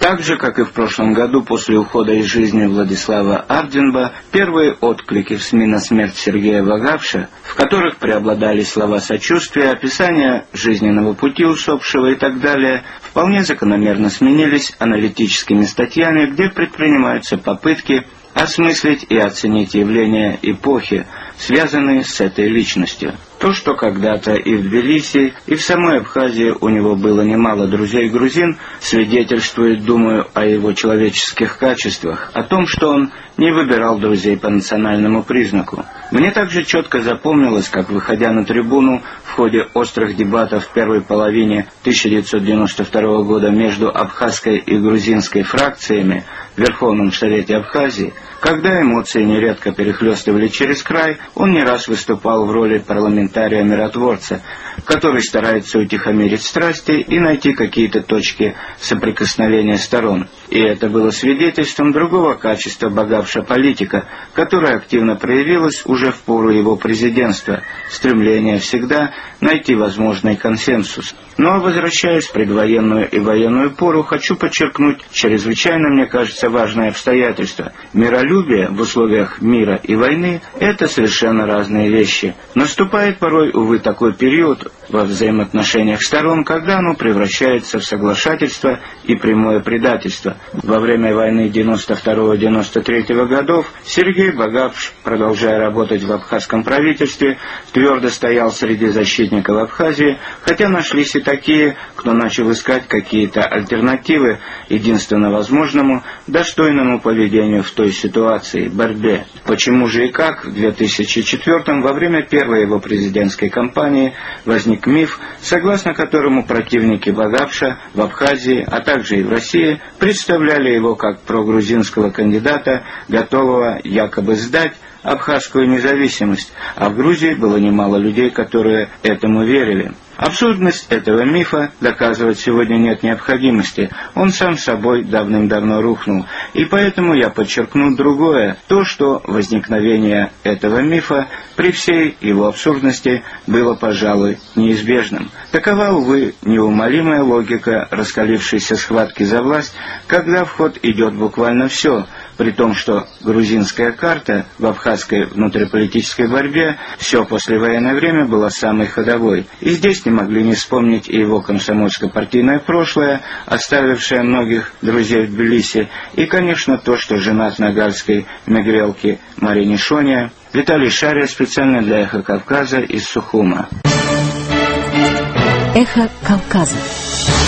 Так же, как и в прошлом году, после ухода из жизни Владислава Арденба, первые отклики в СМИ на смерть Сергея Вагапша, в которых преобладали слова сочувствия, описания жизненного пути усопшего и так далее, вполне закономерно сменились аналитическими статьями, где предпринимаются попытки осмыслить и оценить явления эпохи, связанные с этой личностью. То, что когда-то и в Тбилиси, и в самой Абхазии у него было немало друзей-грузин, свидетельствует, думаю, о его человеческих качествах, о том, что он не выбирал друзей по национальному признаку. Мне также четко запомнилось, как, выходя на трибуну в ходе острых дебатов в первой половине 1992 года между абхазской и грузинской фракциями в Верховном Совете Абхазии, когда эмоции нередко перехлестывали через край, он не раз выступал в роли парламентария-миротворца, который старается утихомирить страсти и найти какие-то точки соприкосновения сторон. И это было свидетельством другого качества Вагапша политика, которое активно проявилось уже в пору его президентства, стремление всегда найти возможный консенсус. Но, возвращаясь в предвоенную и военную пору, хочу подчеркнуть чрезвычайно, мне кажется, важное обстоятельство. Миролюбие в условиях мира и войны – это совершенно разные вещи. Наступает порой, увы, такой период во взаимоотношениях сторон, когда оно превращается в соглашательство и прямое предательство. Во время войны 92-93 годов Сергей Вагапш, продолжая работать в абхазском правительстве, твердо стоял среди защитников Абхазии, хотя нашлись и такие, кто начал искать какие-то альтернативы единственно возможному, достойному поведению в той ситуации, борьбе. Почему же и как в 2004-м, во время первой его президентской кампании, возник миф, согласно которому противники Вагапша в Абхазии, а также и в России, представляли его как прогрузинского кандидата, готового якобы сдать абхазскую независимость, а в Грузии было немало людей, которые этому верили. Абсурдность этого мифа доказывать сегодня нет необходимости, он сам собой давным-давно рухнул, и поэтому я подчеркну другое, то, что возникновение этого мифа при всей его абсурдности было, пожалуй, неизбежным. Такова, увы, неумолимая логика раскалившейся схватки за власть, когда в ход идет буквально все, при том, что грузинская карта в абхазской внутриполитической борьбе все послевоенное время была самой ходовой. И здесь не могли не вспомнить и его комсомольско-партийное прошлое, оставившее многих друзей в Тбилиси, и, конечно, то, что женат на гальской мигрелке Марине Шоне. Виталий Шария специально для «Эхо Кавказа» из Сухума. «Эхо Кавказа».